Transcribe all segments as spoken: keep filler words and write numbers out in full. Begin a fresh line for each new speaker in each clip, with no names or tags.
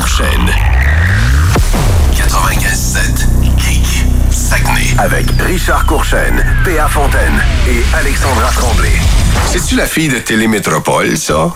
Courchaine. quatre-vingt-quinze sept Geek Saguenay. Avec Richard Courchaine, Théa Fontaine et Alexandra Tremblay. C'est-tu la fille de Télémétropole, ça?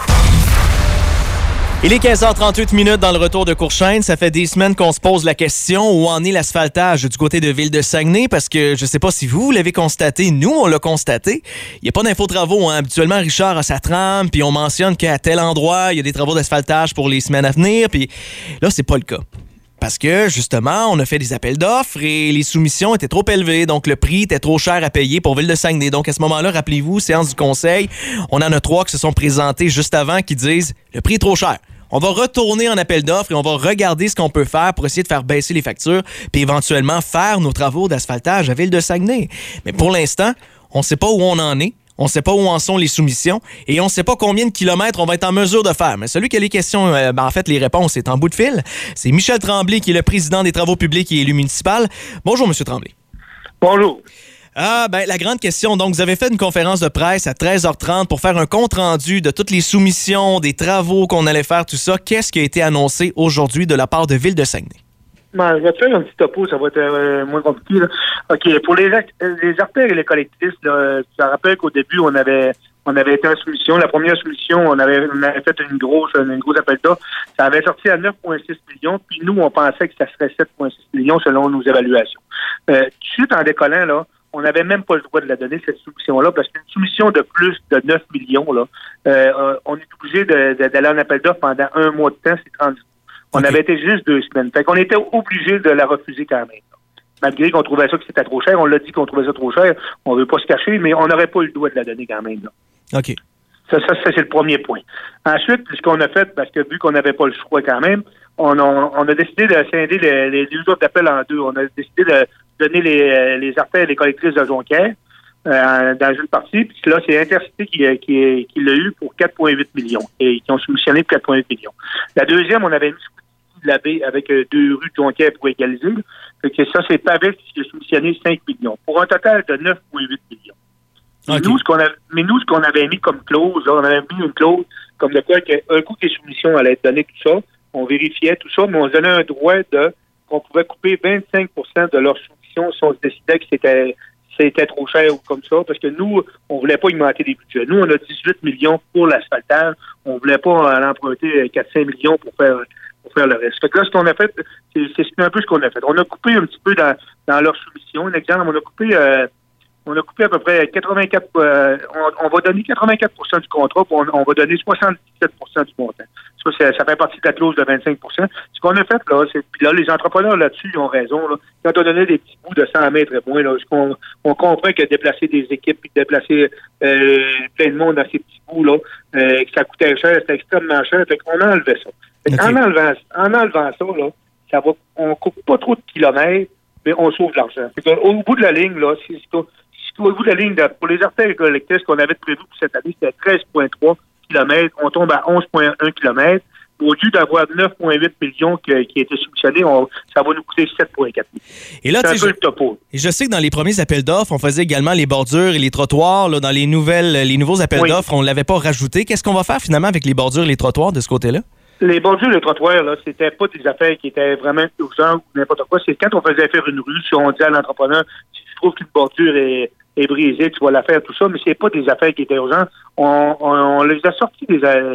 Il est quinze heures trente-huit minutes dans le retour de Courchaine. Ça fait des semaines qu'on se pose la question où en est l'asphaltage du côté de Ville-de-Saguenay parce que je sais pas si vous l'avez constaté, nous on l'a constaté. Il n'y a pas d'info-travaux. Hein. Habituellement, Richard a sa trame puis on mentionne qu'à tel endroit, il y a des travaux d'asphaltage pour les semaines à venir. Puis là, c'est pas le cas. Parce que, justement, on a fait des appels d'offres et les soumissions étaient trop élevées. Donc, le prix était trop cher à payer pour Ville-de-Saguenay. Donc, à ce moment-là, rappelez-vous, séance du conseil, on en a trois qui se sont présentés juste avant qui disent « le prix est trop cher ». On va retourner en appel d'offres et on va regarder ce qu'on peut faire pour essayer de faire baisser les factures puis éventuellement faire nos travaux d'asphaltage à Ville-de-Saguenay. Mais pour l'instant, on ne sait pas où on en est. On ne sait pas où en sont les soumissions et on ne sait pas combien de kilomètres on va être en mesure de faire. Mais celui qui a les questions, euh, ben en fait, les réponses est en bout de fil. C'est Michel Tremblay qui est le président des travaux publics et élu municipal. Bonjour, M. Tremblay.
Bonjour.
Ah, ben, la grande question. Donc, vous avez fait une conférence de presse à treize heures trente pour faire un compte-rendu de toutes les soumissions, des travaux qu'on allait faire, tout ça. Qu'est-ce qui a été annoncé aujourd'hui de la part de Ville-de-Saguenay?
Ben, je vais te faire un petit topo, ça va être euh, moins compliqué. Là. OK, pour les, les artères et les collectrices, là, je me rappelle qu'au début, on avait on avait été en soumission. La première soumission, on avait, on avait fait une grosse, une grosse appel d'offres. Ça avait sorti à neuf virgule six millions, puis nous, on pensait que ça serait sept virgule six millions selon nos évaluations. Euh, tout de suite, en décollant, là, on n'avait même pas le droit de la donner, cette soumission-là, parce qu'une soumission de plus de neuf millions, là, euh, on est obligé de, de, d'aller en appel d'offres pendant un mois de temps, c'est trente jours. On okay. avait été juste deux semaines. Fait qu'on était obligé de la refuser quand même. Malgré qu'on trouvait ça que c'était trop cher, on l'a dit qu'on trouvait ça trop cher, on veut pas se cacher, mais on n'aurait pas eu le droit de la donner quand même. Là.
OK.
Ça, ça, ça, c'est le premier point. Ensuite, ce qu'on a fait, parce que vu qu'on n'avait pas le choix quand même, on a, on a décidé de scinder les, les deux autres appels en deux. On a décidé de donner les, les artères et les collectrices de Jonquière euh, dans une partie. Puis là, c'est Intercité qui, qui, qui l'a eu pour quatre virgule huit millions et qui ont soumissionné pour quatre virgule huit millions. La deuxième, on avait mis de la baie avec euh, deux rues de Jonquière pour égaliser. Fait que ça, c'est Pavel qui a soumissionné cinq millions. Pour un total de neuf virgule huit millions. Okay. Nous, ce qu'on a, mais nous, ce qu'on avait mis comme clause, là, on avait mis une clause comme de quoi qu'un coup que les soumissions allaient être données, tout ça, on vérifiait tout ça, mais on se donnait un droit de qu'on pouvait couper vingt-cinq pour cent de leurs soumissions si on se décidait que c'était c'était trop cher ou comme ça, parce que nous, on voulait pas augmenter les budgets. Nous, on a dix-huit millions pour l'asphaltage, on voulait pas en emprunter quatre à cinq millions pour faire pour faire le reste. Fait que là, ce qu'on a fait, c'est, c'est un peu ce qu'on a fait. On a coupé un petit peu dans, dans leurs soumissions. Un exemple, on a coupé euh, on a coupé à peu près quatre-vingt-quatre euh, on, on va donner quatre-vingt-quatre pour cent du contrat, puis on, on va donner soixante-dix-sept pour cent du montant. Ça, ça, ça fait partie de la clause de vingt-cinq pour cent. Ce qu'on a fait, là, c'est puis là, les entrepreneurs là-dessus, ils ont raison. Là. Quand on donnait des petits bouts de cent mètres et moins, là, on, on comprend que déplacer des équipes puis déplacer euh, plein de monde dans ces petits bouts-là, euh, que ça coûtait cher, c'était extrêmement cher. Fait qu'on a enlevé ça. Fait okay. en, enlevant, en enlevant ça, là, ça va, on coupe pas trop de kilomètres, mais on sauve de l'argent. Fait qu'au, au bout de la ligne, là, si, si, si au bout de la ligne, de, pour les artères collectrices qu'on avait prévu pour cette année, c'était treize virgule trois kilomètres, on tombe à onze virgule un kilomètres. Au lieu d'avoir neuf virgule huit millions qui, qui a été soumissionné, on, ça va nous coûter sept virgule quatre millions.
Et là,
c'est un
je,
peu le topo.
Et je sais que dans les premiers appels d'offres, on faisait également les bordures et les trottoirs. Là, dans les nouvelles, les nouveaux appels oui. d'offres, on ne l'avait pas rajouté. Qu'est-ce qu'on va faire finalement avec les bordures et les trottoirs de ce côté-là?
Les bordures et les trottoirs, là, c'était pas des affaires qui étaient vraiment urgentes ou n'importe quoi. C'est quand on faisait faire une rue, si on dit à l'entrepreneur, si tu trouves qu'une bordure est, est brisée, tu vas la faire, tout ça, mais c'est pas des affaires qui étaient urgentes. On, on, on les a sortis des, des,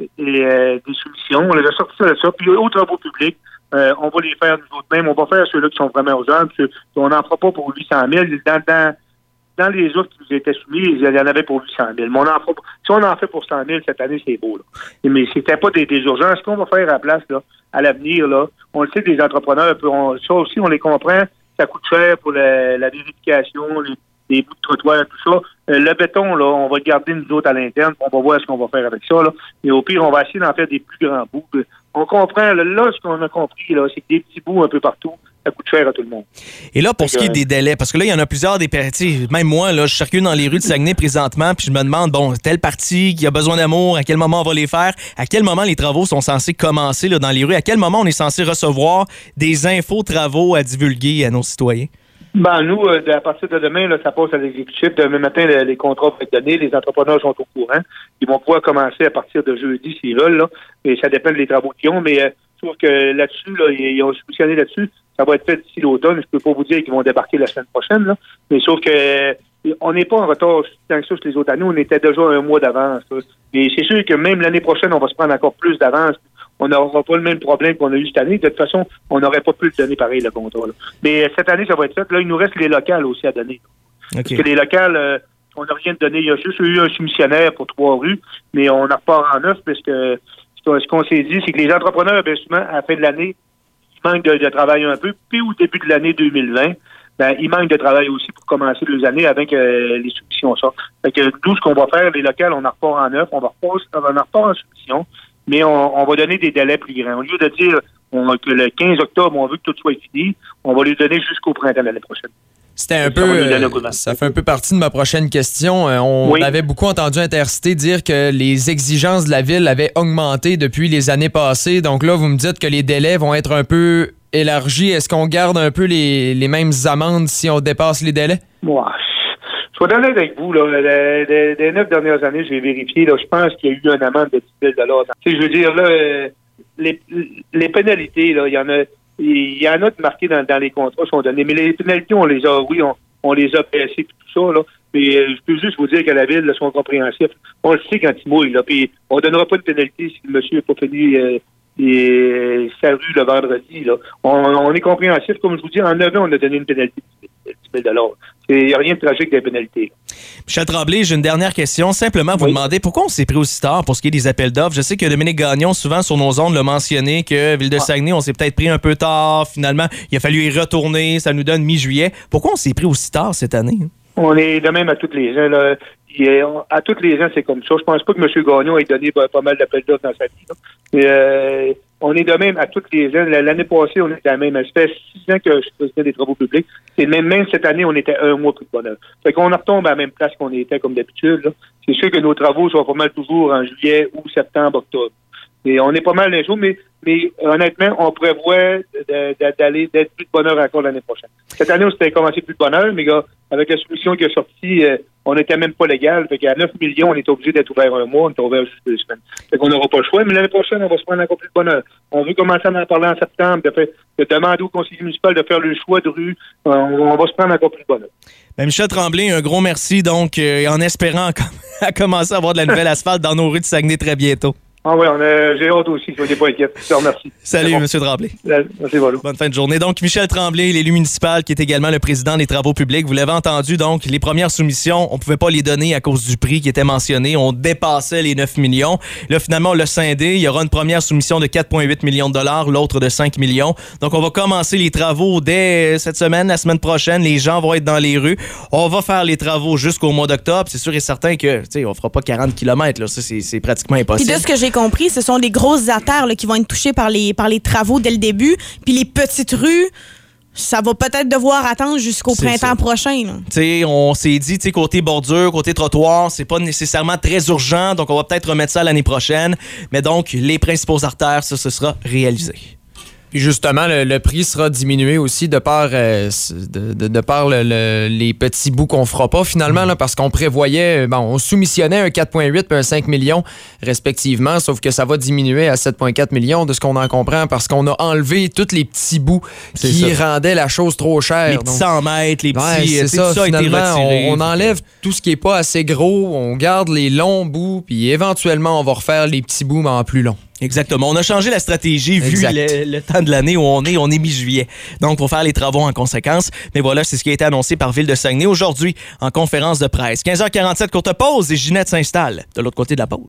des, des soumissions, on les a sortis de ça, puis aux travaux publics, euh, on va les faire nous autres mêmes, on va faire ceux-là qui sont vraiment urgents, puis on n'en fera pas pour huit cent mille. Dans, dans, dans les autres qui nous étaient soumis, il y en avait pour huit cent mille. Mais on en fera, si on en fait pour cent mille cette année, c'est beau. Là. Mais c'était pas des, des urgences. Ce qu'on va faire à la place, là, à l'avenir, là, on le sait, des entrepreneurs, on, ça aussi, on les comprend, ça coûte cher pour la, la vérification, les, les bouts de trottoir, tout ça. Euh, le béton, là, on va le garder nous autres à l'interne, on va voir ce qu'on va faire avec ça. Là. Et au pire, on va essayer d'en faire des plus grands bouts. On comprend, là, là ce qu'on a compris, là, c'est que des petits bouts un peu partout, ça coûte cher à tout le monde.
Et là, pour ce qui est des délais, parce que là, il y en a plusieurs des parties. Même moi, là, je circule dans les rues de Saguenay présentement, puis je me demande, bon, telle partie qui a besoin d'amour, à quel moment on va les faire? À quel moment les travaux sont censés commencer là, dans les rues? À quel moment on est censé recevoir des infos travaux à divulguer à nos citoyens?
Ben, nous, euh, à partir de demain, là, ça passe à l'exécutif. Demain matin, les, les contrats vont être donnés. Les entrepreneurs sont au courant. Ils vont pouvoir commencer à partir de jeudi s'ils veulent, là. Et ça dépend des travaux qu'ils ont. Mais euh, Sauf que là-dessus, là, ils ont soumissionné là-dessus. Ça va être fait d'ici l'automne. Je peux pas vous dire qu'ils vont débarquer la semaine prochaine, là. Mais sauf que on n'est pas en retard tant que ça sur les autres années. On était déjà un mois d'avance. Là. Et c'est sûr que même l'année prochaine, on va se prendre encore plus d'avance. On n'aura pas le même problème qu'on a eu cette année. De toute façon, on n'aurait pas pu le donner pareil, le contrat. Là. Mais cette année, ça va être fait. Là, il nous reste les locales aussi à donner. Okay. Parce que les locales, euh, on n'a rien donné. Il y a juste eu un soumissionnaire pour trois rues, mais on en repart en neuf parce que ce qu'on s'est dit, c'est que les entrepreneurs, bien souvent, à la fin de l'année, ils manquent de, de travail un peu. Puis au début de l'année deux mille vingt, ben, il manque de travail aussi pour commencer les années avec euh, les soumissions sortent. Fait que nous, ce qu'on va faire, les locales, on en repart en neuf, on va repart, on en repart en soumission, mais on, on va donner des délais plus grands. Au lieu de dire on, que le quinze octobre, on veut que tout soit fini, on va les donner jusqu'au printemps de l'année prochaine.
C'était un peu, euh, ça fait un peu partie de ma prochaine question. Euh, on oui. avait beaucoup entendu Intercité dire que les exigences de la ville avaient augmenté depuis les années passées. Donc là, vous me dites que les délais vont être un peu élargis. Est-ce qu'on garde un peu les, les mêmes amendes si on dépasse les délais?
Moi, je suis honnête avec vous. Là, les, les, les neuf dernières années, j'ai vérifié. Là, je pense qu'il y a eu une amende de dix mille dollars. Je veux dire, là, les, les pénalités, là, il y en a... Il y en a de marqués dans, dans les contrats qui sont donnés. Mais les pénalités, on les a, oui, on, on les a baissées et tout ça, là. Mais euh, je peux juste vous dire qu'à la ville, là, sont compréhensifs. On le sait quand ils mouillent, là. Puis on donnera pas de pénalité si le monsieur n'a pas fini euh, les, sa rue le vendredi, là. On, on est compréhensif. Comme je vous dis, en neuf ans, on a donné une pénalité de dix mille dollars. Il n'y a rien de tragique des pénalités.
Michel Tremblay, j'ai une dernière question. Simplement, vous oui. demandez pourquoi on s'est pris aussi tard pour ce qui est des appels d'offres. Je sais que Dominique Gagnon, souvent sur nos ondes, l'a mentionné que Ville de Saguenay, on s'est peut-être pris un peu tard. Finalement, il a fallu y retourner. Ça nous donne mi-juillet. Pourquoi on s'est pris aussi tard cette année?
On est de même à toutes les gens. Là. À toutes les gens, c'est comme ça. Je pense pas que M. Gagnon ait donné pas mal d'appels d'offres dans sa vie. Là. Mais, euh, on est de même à toutes les ans. L'année passée, on était à la même. Ça fait six ans que je suis président des travaux publics. Et même, même cette année, on était un mois plus de bonheur. Fait qu'on retombe à la même place qu'on était comme d'habitude. Là. C'est sûr que nos travaux sont pas mal toujours en juillet ou septembre, octobre. Et on est pas mal les jours, mais, mais honnêtement, on prévoit d'aller d'être plus de bonheur encore l'année prochaine. Cette année, on s'était commencé plus de bonheur, mais gars, avec la solution qui est sortie, euh, on n'était même pas légal. Fait qu'à neuf millions, on est obligé d'être ouvert un mois, on est ouvert juste deux semaines. Fait qu'on n'aura pas le choix, mais l'année prochaine, on va se prendre encore plus de bonheur. On veut commencer à en parler en septembre, de, fait, de demander au conseil municipal de faire le choix de rue. On, on va se prendre encore plus de bonheur.
Ben Michel Tremblay, un gros merci, donc, euh, en espérant à commencer à avoir de la nouvelle asphalte dans nos rues de Saguenay très bientôt.
Ah oui, on a, j'ai hâte aussi, soyez pas inquiets. Je te remercie.
Salut, bon. M. Tremblay.
Merci, voilà.
Bonne fin de journée. Donc, Michel Tremblay, l'élu municipal, qui est également le président des travaux publics. Vous l'avez entendu, donc, les premières soumissions, on pouvait pas les donner à cause du prix qui était mentionné. On dépassait les neuf millions. Là, finalement, on l'a scindé. Il y aura une première soumission de quatre virgule huit millions de dollars, l'autre de cinq millions. Donc, on va commencer les travaux dès cette semaine, la semaine prochaine. Les gens vont être dans les rues. On va faire les travaux jusqu'au mois d'octobre. C'est sûr et certain que, tu sais, on fera pas quarante kilomètres, là. Ça, c'est, c'est pratiquement impossible.
Puis de ce que j'ai compris, ce sont les grosses artères là, qui vont être touchées par les, par les travaux dès le début. Puis les petites rues, ça va peut-être devoir attendre jusqu'au c'est printemps ça. prochain.
T'sais, on s'est dit, t'sais, côté bordure, côté trottoir, c'est pas nécessairement très urgent, donc on va peut-être remettre ça l'année prochaine. Mais donc, les principaux artères, ça, ce sera réalisé.
Puis justement, le, le prix sera diminué aussi de par, euh, de, de, de par le, le, les petits bouts qu'on fera pas finalement, là, parce qu'on prévoyait, bon, on soumissionnait un quatre virgule huit et un cinq millions respectivement, sauf que ça va diminuer à sept virgule quatre millions de ce qu'on en comprend parce qu'on a enlevé tous les petits bouts c'est qui ça. rendaient la chose trop chère.
Les petits
donc,
cent mètres, les petits...
Ouais, c'est ça, ça finalement, a été retiré. On, on enlève tout ce qui est pas assez gros, on garde les longs bouts, puis éventuellement, on va refaire les petits bouts, mais en plus long.
Exactement. On a changé la stratégie vu le, le temps de l'année où on est. On est mi-juillet. Donc, il faut faire les travaux en conséquence. Mais voilà, c'est ce qui a été annoncé par Ville de Saguenay aujourd'hui en conférence de presse. quinze heures quarante-sept, courte pause et Ginette s'installe de l'autre côté de la pause.